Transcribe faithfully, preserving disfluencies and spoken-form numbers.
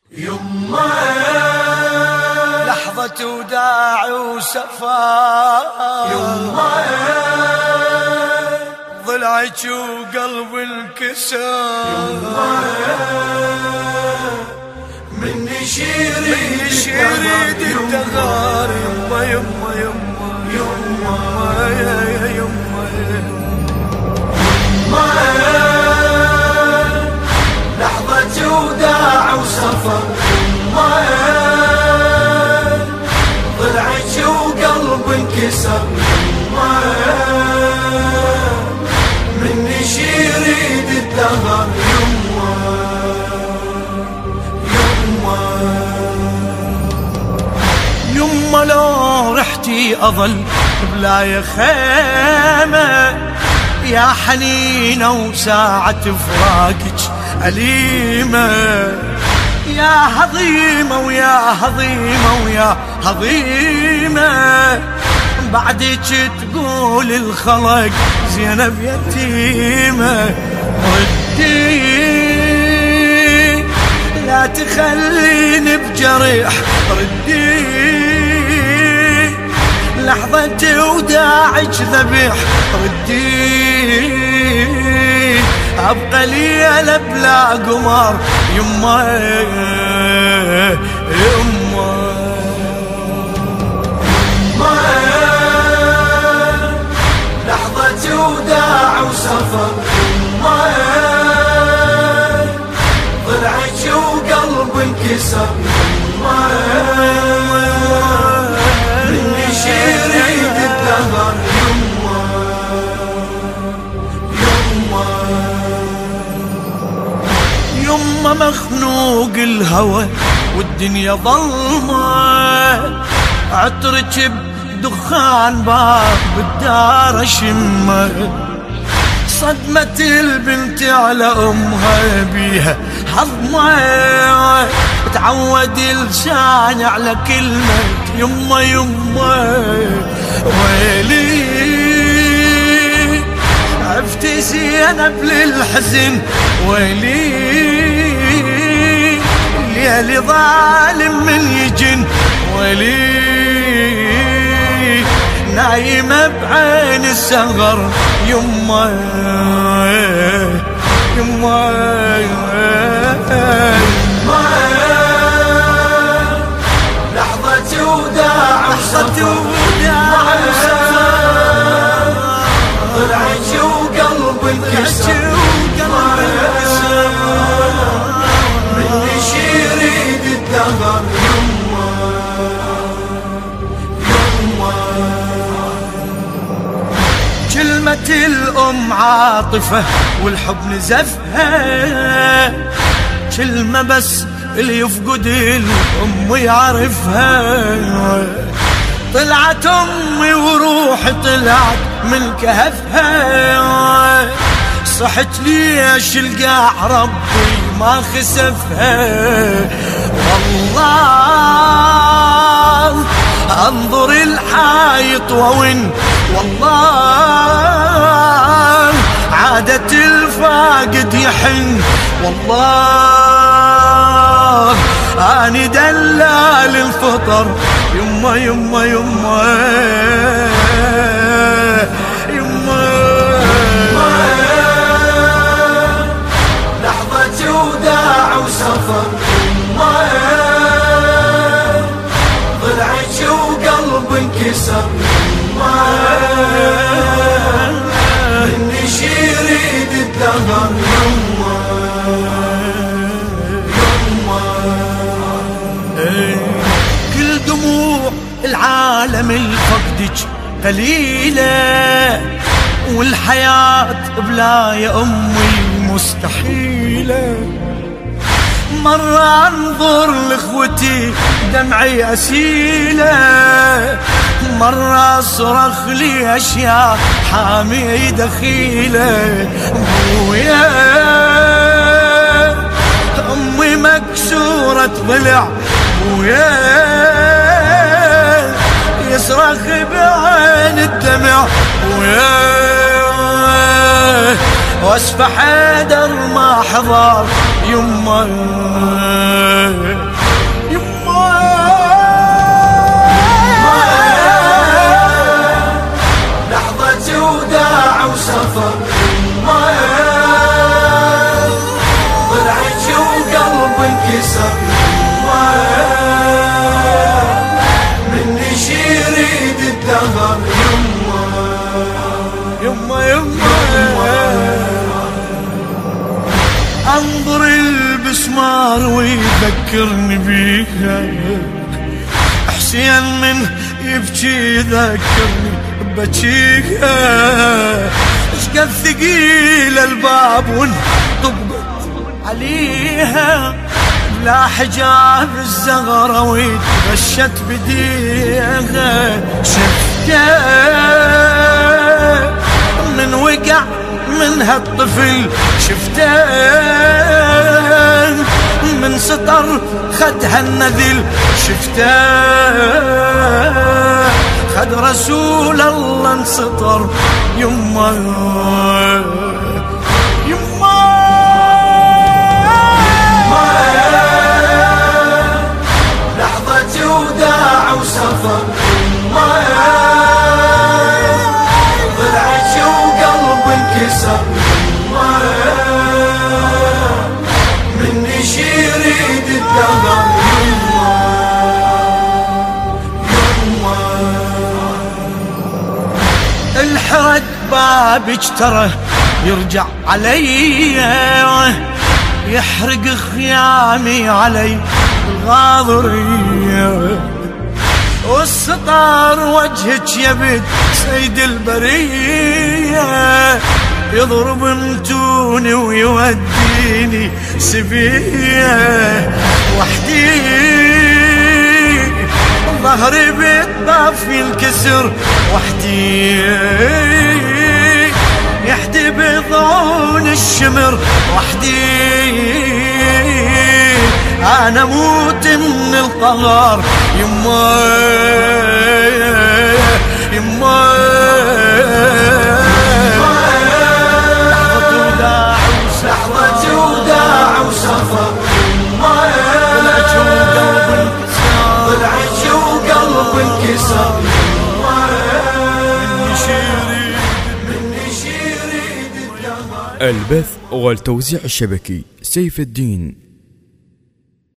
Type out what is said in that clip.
يما لحظة وداع وسفر، يما ضلعك وقلب انكسر، يما مني شريد شريد الدغار، يما يما يما يما يا يما يما لحظة وداع وسفر، يما ضلعك وقلب انكسر، يما مني شريد الدهر، يما يما يما لو رحتي أظل بلا يا خيمة، يا حنينة وساعة فراقك أليمة، يا هضيمة ويا هضيمة ويا هضيمة، بعدك تقول الخلق زينب يتيمة، ردي لا تخليني بجريح، ردي لحظة وداعك ذبيح، ردي أبقى ليلة بلا قمر، يما يما يما لحظة وداع وسفر، يما ضلعك وقلب انكسر، يما مني شريد الدهر، يما يما يما مخنوق الهوى والدنيا ظلمة، عطرك بدخان باب بالدار شمة، صدمة البنت على أمها بيها حظمة، تعود لساني على كلمة يما يما، ويلي عفت زينب للحزن، ويلي ليالي ظالم من يجن، ويلي نايمة بعين السهر، يما يما يما لحظة وداع وسفر، ضلعك وقلب انكسر، مني شريد الدهر، يما يما كلمة الأم عاطفة والحب نزفها، كلمة بس اللي يفقد الأم يعرفها، طلعت أمي وروحي طلعت من كهفها، صحت ليش القاع ربي ما خسفها، والله انظر الحايط وون، والله عادة الفاقد يحن، والله اني دلال الفطر، يما يما يما يما لحظة وداع وسفر، يما ضلعك وقلب انكسر، يما مني شريد الدهر، يما كل دموع العالم الفقدك قليلة، والحياة بلا يا أمي مستحيلة، مرة انظر لاخوتي دمعي أسيلة، مرة اصرخ لي أشياء حامي دخيلة، بويا أمي مكسورة ضلع، بويا يصرخ بعين الدمع، بويا واسفح حيدر ما حضر، يما بسمار ويذكرني بيها. حسين من يبكي يذكرني ببكيها. اشقد ثقيل الباب وانطبقت عليها، لا حجاب الزغرة ويتغشت بديها. شفته من وقع من هالطفل، شفته من سطر خدها النذل، شفته خد رسول الله انسطر. يما يما لحظة وداع وسفر. يما ضلعك وقلب انكسر. يما مني شي يريد الدهر. يما يما الحرق بابك ترى يرجع علي، يحرق خيامي علي الغاضرية. والسطار وجهك يا بنت سيد البرية، يضرب متوني ويوديني سبية. وحدي ظهري بالطاف ينكسر، وحدي يحدي بضعون الشمر. وحدي أنا موت من القهر. يما يما لحظة وداع وسفر. يما ضلعك وقلب انكسر. البث والتوزيع الشبكي سيف الدين